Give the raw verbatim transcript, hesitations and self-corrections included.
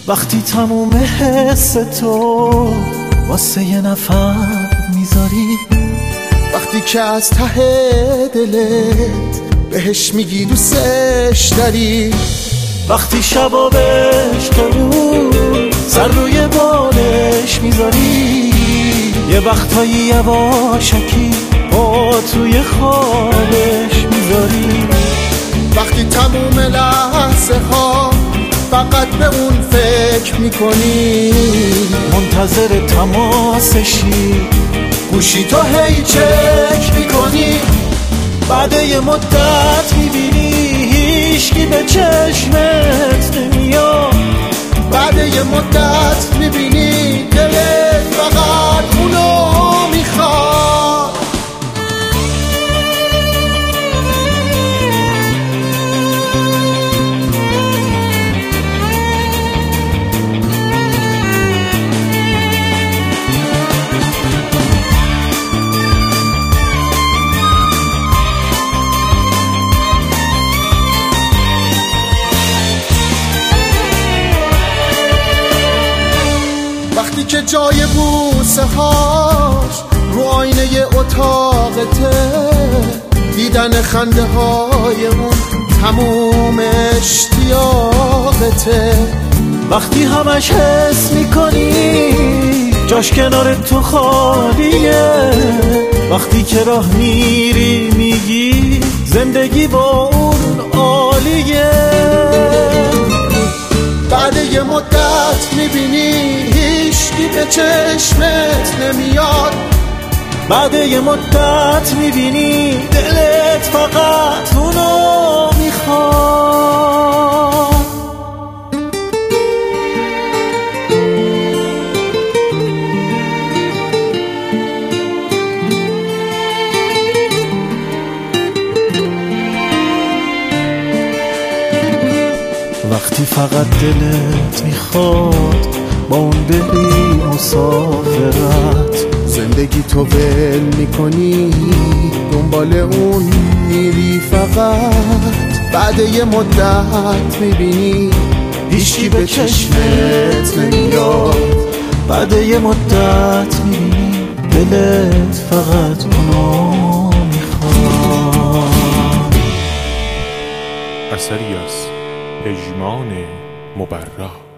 وقتی تموم حس تو واسه یه نفر میذاری، وقتی که از ته دلت بهش میگی دوستش داری، وقتی شبا بهش قلو سر روی بالش میذاری، یه وقتایی یواشکی با توی خوابش میذاری، وقتی تموم لحظه ها فقط به اون فکر میکنی، منتظر تماسشی گوشی تو هی چک میکنی، بعد یه مدت میبینی هیچکی به چشمت نمیاد، بعد یه مدت میبینی دلت فقط اونو میخواد. وقتی که جای بوسه هاش رو آینه اتاقته، دیدن خنده های اون تموم اشتیاقته، وقتی همش حس میکنی جاش کنار تو خالیه، وقتی که راه میری میگی زندگی با اون عالیه، بعد یه مدت میبینی هیچکی به چشمت نمیاد، بعد یه مدت میبینی دلت فقط اونو میخواد. وقتی فقط دلت میخواد با اون بری مسافرت، زندگی تو ول میکنی دنبال اون میری، فقط بعد یه مدت میبینی هیچکی به چشمت نمیاد، بعد یه مدت میبینی دلت فقط اونو میخواد. اثری از پژمان مبرا.